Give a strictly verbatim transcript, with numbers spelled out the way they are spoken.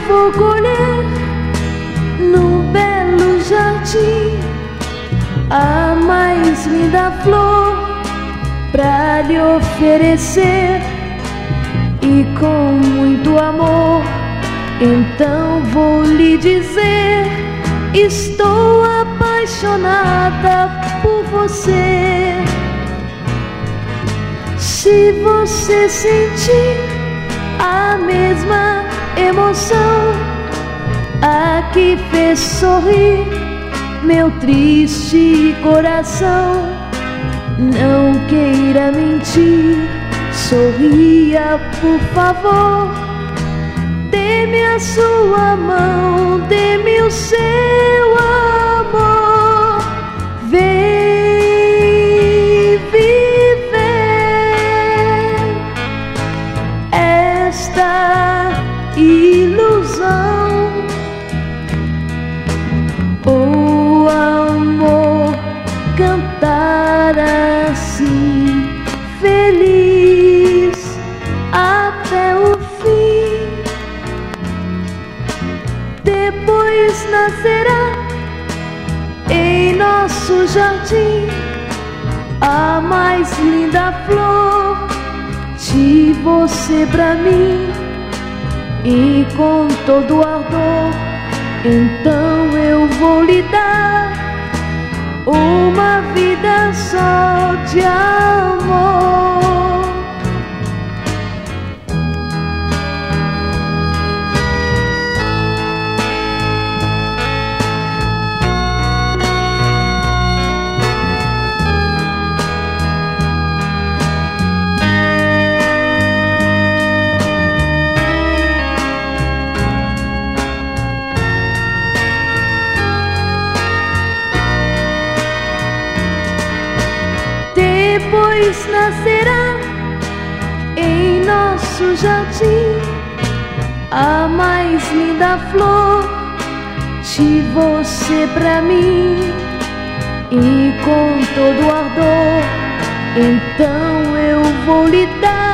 vou colher num belo jardim a mais linda flor pra lhe oferecer, e com muito amor então vou lhe dizer: estou apaixonada por você. Se você sentir a mesma emoção a que fez sorrir meu triste coração, não queira mentir, sorria por favor. Dê-me a sua mão, dê-me o seu amor. Vem viver esta ilusão. O amor cantar assim, feliz até o fim. Depois nascerá em nosso jardim a mais linda flor de você pra mim, e com todo ardor então eu vou lhe dar uma vida só de amor. Depois nascerá em nosso jardim a mais linda flor de você pra mim, e com todo ardor então eu vou lhe dar